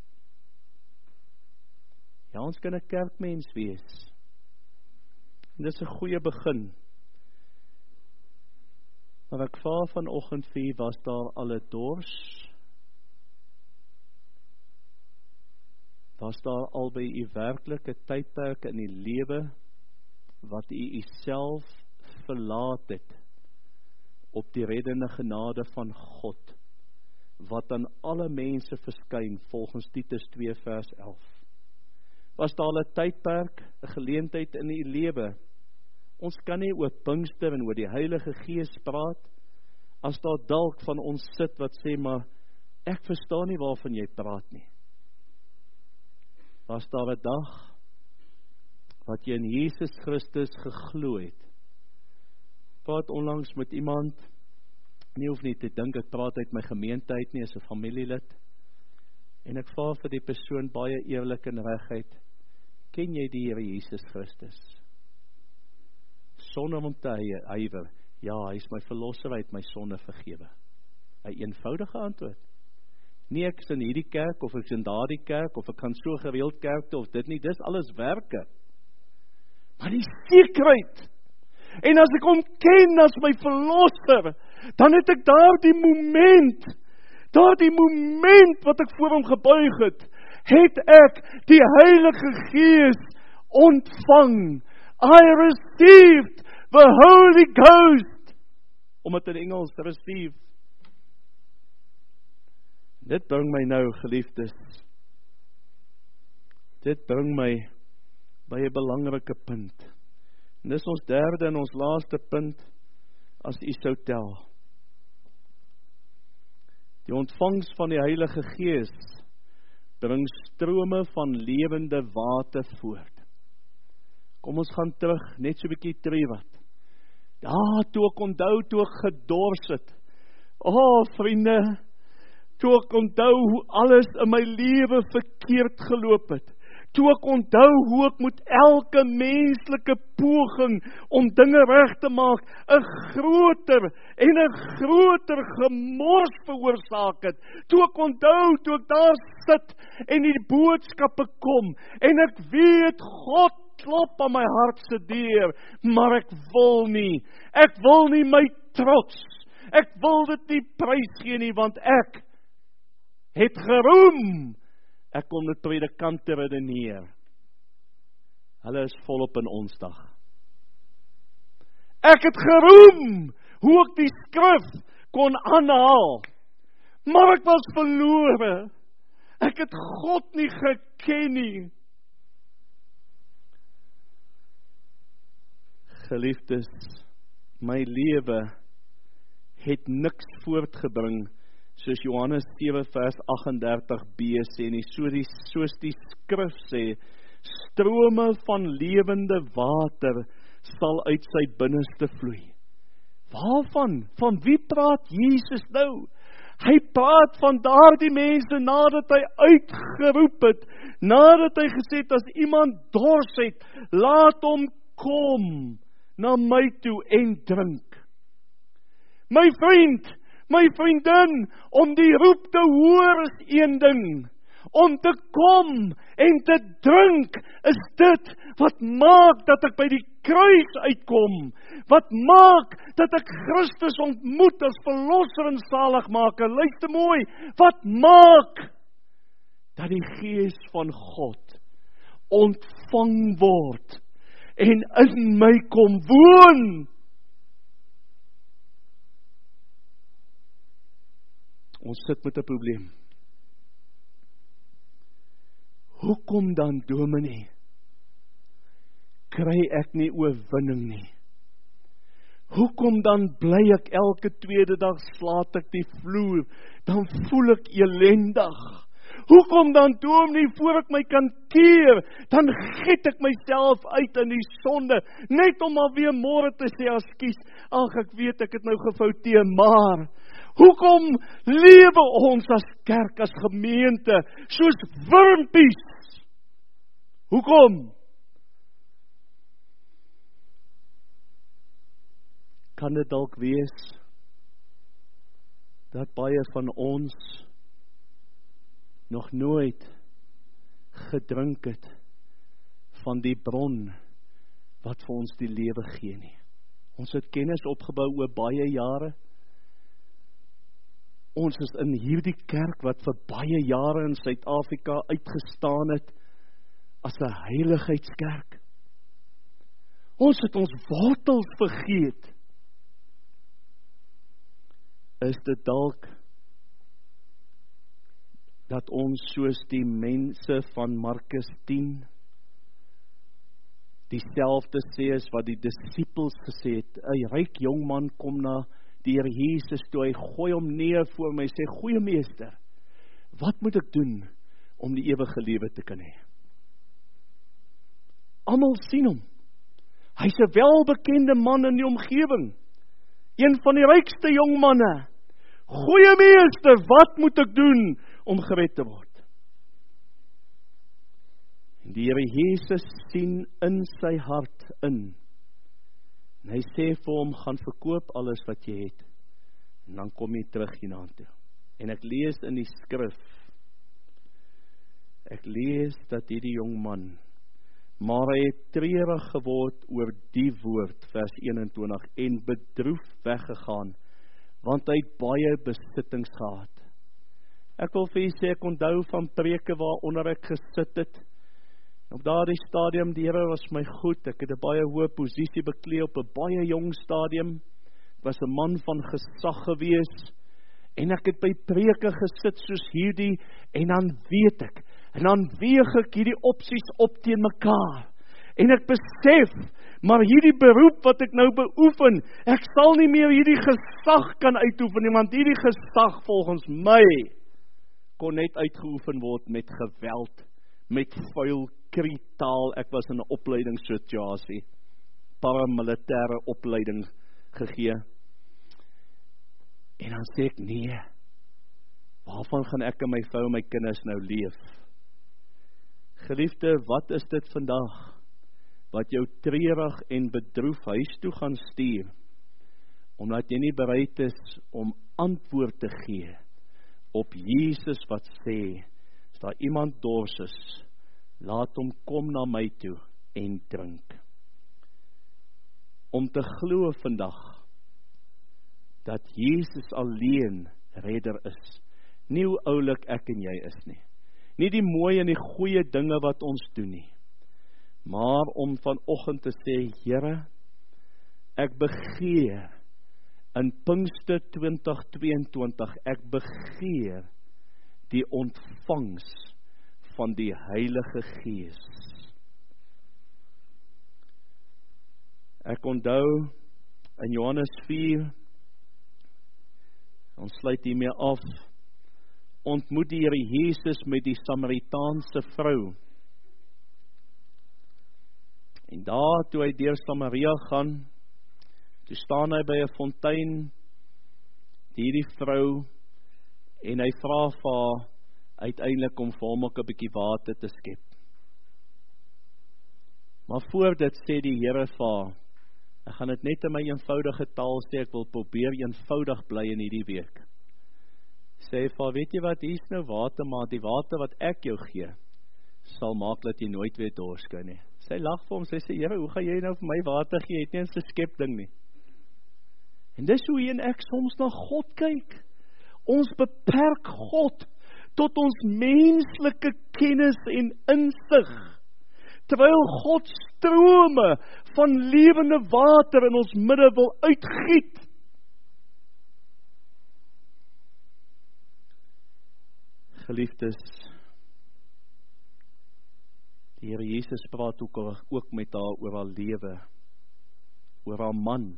Ja, ons kan 'n kerkmens wees. En dis 'n goeie begin. Maar ek vra vanoggend vir u, was daar al 'n dors? Was daar al by u werklike tydperk in die lewe wat u uself verlaat het op die reddende genade van God, wat aan alle mense verskyn volgens Titus 2 vers 11? Was daar al 'n tydperk, 'n geleentheid in u lewe? Ons kan nie oor Pinkster en oor die Heilige Gees praat, as daar dalk van ons sit wat sê, maar ek verstaan nie waarvan jy praat nie. Was daar 'n dag wat jy in Jesus Christus geglo het? Praat onlangs met iemand, nie hoef nie te dink, ek praat uit my gemeente uit nie, as 'n familielid, en ek vra vir die persoon baie eerlik en reguit, ken jy die Here Jesus Christus? Sonder om te huiwer, ja, hy is my verlosser, hy het my sonde vergewe. 'n eenvoudige antwoord. Nie ek is in hierdie kerk, of ek is in daardie kerk, of ek kan so gereeld kerk toe, of dit nie, dis alles werke. Maar die sekerheid, en as ek hom ken as my verlosser, dan het ek daardie moment wat ek voor hom gebuig het ek die Heilige Gees ontvang. I received the Holy Ghost. Om het in Engels receive. Dit bring my nou, geliefdes. Dit bring my by 'n belangrike punt. En dis ons derde en ons laaste punt, as u sou tel. Die ontvangs van die Heilige Gees bring strome van lewende water voort. Kom ons gaan terug, net so 'n bietjie wat. Toe ek onthou, toe ek gedors het. Vriende, toe ek onthou hoe alles in my lewe verkeerd geloop het. Toe ek onthou hoe ek met elke menslike poging om dinge reg te maak, 'n groter en 'n groter gemors veroorsaak het. Toe ek onthou, toe ek daar sit en die boodskappe kom, en ek weet, God klop aan my hart se deur, maar ek wil nie my trots, ek wil dit nie prys gee nie, want ek het geroem, ek kon met predikante redeneer. Hulle is volop in ons dag. Ek het geroem, hoe ek die skrif kon aanhaal, maar ek was verlore, ek het God nie geken nie. Geliefdes, my lewe het niks voortgebring, soos Johannes 7 vers 38b sê nie, soos die skrif sê, strome van lewende water sal uit sy binneste vloei. Waarvan? Van wie praat Jesus nou? Hy praat van daardie mense nadat hy uitgeroep het, nadat hy gesê het, as iemand dors het, laat hom kom na my toe en drink. My vriend, my vriendin, om die roep te hoor is een ding. Om te kom en te drink is dit wat maak dat ek by die kruis uitkom. Wat maak dat ek Christus ontmoet as verlosser en saligmaker. Luister mooi, wat maak dat die Gees van God ontvang word en in my kom woon. Ons sit met 'n probleem. Hoekom dan, dominee, kry ek nie oorwinning nie? Hoekom dan bly ek elke tweede dag slaat ek die vloer, dan voel ek elendig? Hoekom dan, dominee, voor ek my kan keer, dan giet ek myself uit in die sonde, net om alweer môre te sê, ekskuus, ag ek weet ek het nou gefouteer, maar hoekom lewe ons as kerk, as gemeente, soos wurmpies? Hoekom? Kan dit dalk wees dat baie van ons nog nooit gedrink het van die bron wat vir ons die lewe gee nie. Ons het kennis opgebou oor baie jare. Ons is in hierdie kerk wat vir baie jare in Suid-Afrika uitgestaan het as 'n heiligheidskerk. Ons het ons wortels vergeet. Is dit dalk dat ons soos die mense van Markus 10 dieselfde sê as wat die disippels gesê het? 'n ryk jongman kom na die Here Jesus toe, hy gooi hom neer voor my, sê, goeie meester, wat moet ek doen om die ewige lewe te kan hê? Almal sien hom. Hy's 'n welbekende man in die omgewing. Een van die rykste jongmanne. Goeie meester, wat moet ek doen om gered te word? En die Here Jesus sien in sy hart in. En hy sê vir hom, gaan verkoop alles wat jy het. En dan kom jy terug hiernatoe. En ek lees in die skrif. Ek lees dat hierdie jong man, maar hy het treurig geword oor die woord, vers 21, en bedroef weggegaan, want hy het baie besittings gehad. Ek wil vir julle sê, ek onthou van preke waaronder ek gesit het. Op daardie stadium, die Here was my goed, ek het 'n baie hoë posisie beklee op 'n baie jong stadium, ek was 'n man van gesag gewees, en ek het by preke gesit soos hierdie, en dan weet ek, en dan weeg ek hierdie opsies op teen mekaar, en ek besef, maar hierdie beroep wat ek nou beoefen, ek sal nie meer hierdie gesag kan uitoefen nie, want hierdie gesag volgens my, kon net uitgeoefen word met geweld, met vuil krietaal. Ek was in 'n opleidingssituasie, paramilitêre opleiding gegee. En dan sê ek, nee, waarvan gaan ek en my vrou en my kinders nou leef? Geliefde, wat is dit vandag, wat jou treurig en bedroef huis toe gaan stuur, omdat jy nie bereid is om antwoord te gee op Jesus wat sê, as daar iemand dors is, laat hom kom na my toe en drink. Om te glo vandag, dat Jesus alleen redder is, nie hoe oulik ek en jy is nie, nie die mooi en die goeie dinge wat ons doen nie, maar om vanoggend te sê, Here, ek begeer, in Pinkster 2022, ek begeer die ontvangs van die Heilige Gees. Ek onthou in Johannes 4, ons sluit hiermee af, ontmoet die Here Jesus met die Samaritaanse vrou. En daar, toe hy deur Samaria gaan, toe staan hy by 'n fontein, hierdie vrou, en hy vra vir haar uiteindelik om vir hom ook 'n bietjie water te skep. Maar voor dit sê die Here vir haar, ek gaan dit net in my eenvoudige taal sê, ek wil probeer eenvoudig bly in hierdie week. Sê vir haar, weet jy wat, hier is nou water, maar die water wat ek jou gee, sal maak dat jy nooit weer dors kry nie. Sy lag vir hom, sy sê, Here, hoe gaan jy nou vir my water gee, jy het nie eens 'n skepding nie. En dis hoe jy en ek soms na God kyk. Ons beperk God tot ons menslike kennis en insig, terwyl God strome van lewende water in ons midde wil uitgiet. Geliefdes, die Here Jesus praat ook met haar oor haar lewe, oor haar man.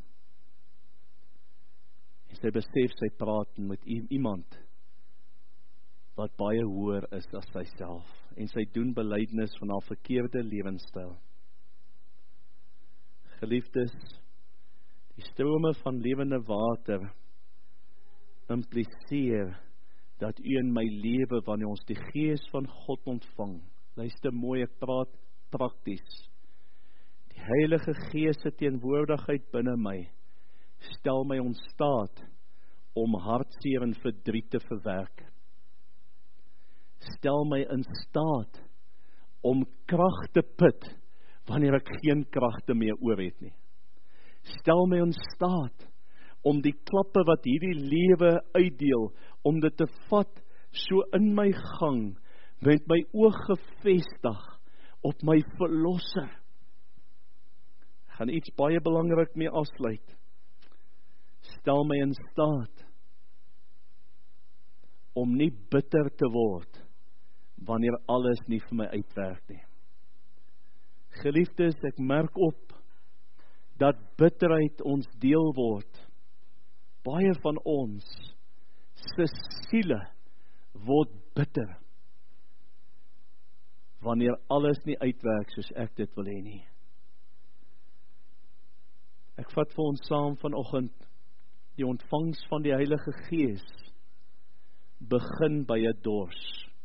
En sy besef sy praat met iemand wat baie hoër is as syself, en sy doen belydenis van haar verkeerde lewenstyl. Geliefdes, die strome van lewende water impliseer dat u in my lewe, wanneer ons die Gees van God ontvang, luister mooi, ek praat prakties, die Heilige Gees se teenwoordigheid binne my, stel my in staat om hartseer en verdriet te verwerk. Stel my in staat om krag te put, wanneer ek geen kragte meer oor het nie. Stel my in staat om die klappe wat hierdie lewe uitdeel, om dit te vat so in my gang, met my oog gefestig op my verlosser. Ek gaan iets baie belangrik mee afsluit. Stel my in staat om nie bitter te word, wanneer alles nie vir my uitwerk nie. Geliefdes, ek merk op, dat bitterheid ons deel word. Baie van ons, se siele, word bitter, wanneer alles nie uitwerk soos ek dit wil hê nie. Ek vat vir ons saam vanoggend, die ontvangs van die Heilige Gees, begin by 'n dors.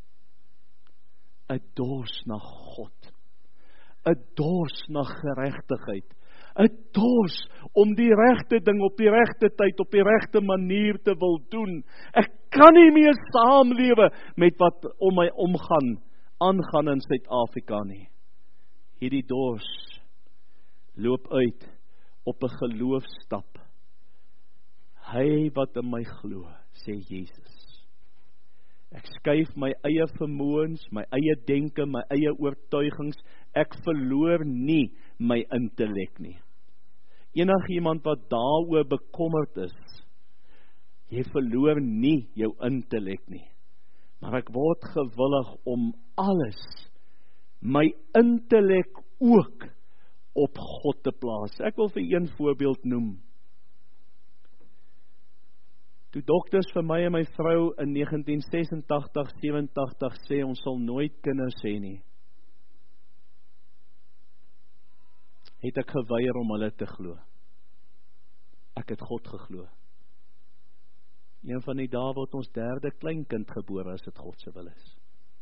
'n dors na God. 'n dors na geregtigheid. 'n dors om die regte ding op die regte tyd, op die regte manier te wil doen. Ek kan nie meer saamlewe met wat om my aangaan in Suid-Afrika nie. Hierdie dors loop uit op 'n geloofstap. Hy wat in my glo, sê Jesus. Ek skuif my eie vermoëns, my eie denke, my eie oortuigings. Ek verloor nie my intellek nie. Enigiemand wat daaroor bekommerd is, jy verloor nie jou intellek nie. Maar ek word gewillig om alles, my intellek ook, op God te plaas. Ek wil vir een voorbeeld noem. Toe dokters vir my en my vrou in 1986-87 sê, ons sal nooit kinders hê nie, het ek geweier om hulle te glo. Ek het God geglo. Een van die dae word ons derde kleinkind gebore, as dit God se wil is.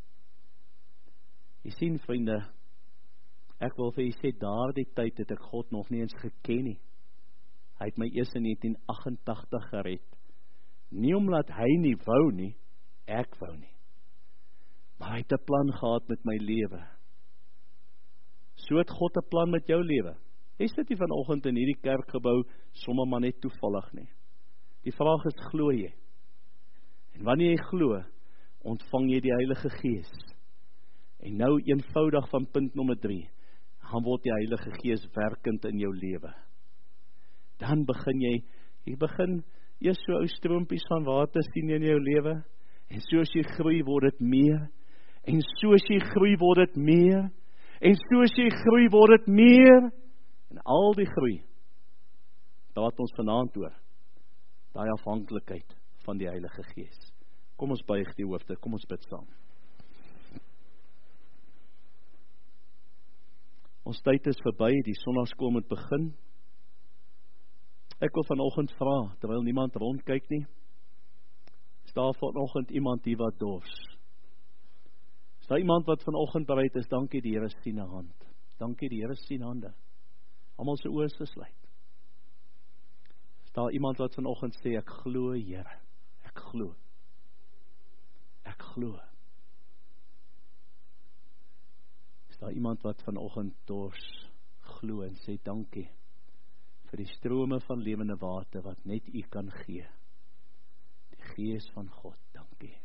Jy sien, vriende, ek wil vir jy sê, daardie tyd het ek God nog nie eens geken nie. Hy het my eers in 1988 gered. Nie omdat hy nie wou nie, ek wou nie. Maar hy het 'n plan gehad met my lewe. So het God 'n plan met jou lewe. Jy sit nie vanoggend in hierdie kerkgebou sommer maar net toevallig nie. Die vraag is, glo jy? En wanneer jy glo, ontvang jy die Heilige Gees. En nou eenvoudig van punt nommer 3, dan word die Heilige Gees werkend in jou lewe. Dan begin jy begin eers so ou stroompies van water sien in jou lewe, en soos jy groei word dit meer, en soos jy groei word dit meer, en soos jy groei word dit meer, en al die groei, praat ons vanaand oor, daai afhanklikheid van die Heilige Gees. Kom ons buig die hoofde, kom ons bid saam. Ons tyd is verby, die sonnaarskool moet begin. Ek wil vanoggend vra, terwyl niemand rondkyk nie, is daar vanoggend iemand hier wat dors? Is daar iemand wat vanoggend bereid is? Dankie, die Here sien 'n hand. Dankie, die Here sien hande. Almal se oë is gesluit. Is daar iemand wat vanoggend sê, ek glo, Here, ek glo. Ek glo. Is daar iemand wat vanoggend dors glo en sê, dankie vir die strome van lewende water wat net U kan gee. Die Gees van God, dankie.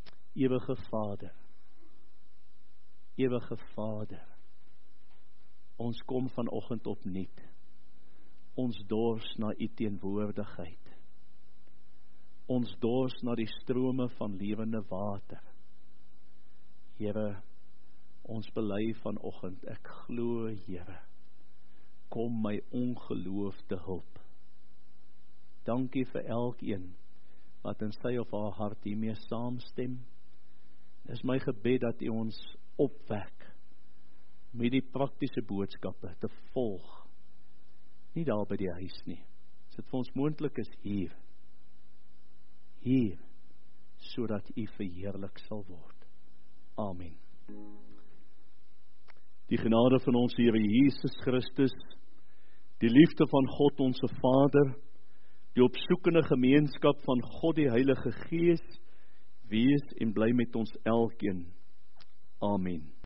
Ewige Vader, Ons kom vanoggend opnuut. Ons dors na U teenwoordigheid. Ons dors na die strome van lewende water. Here, ons bely vanoggend, ek glo, Here, kom my ongeloof te hulp. Dankie vir elkeen wat in sy of haar hart hiermee saamstem. Dis my gebed dat U ons opwek met die praktiese boodskappe te volg. Nie daar by die huis nie. As dit vir ons moontlik is hier, sodat U verheerlik sal word. Amen. Die genade van ons Here Jesus Christus, die liefde van God ons Vader, die opsoekende gemeenskap van God die Heilige Gees, wees en bly met ons elkeen. Amen.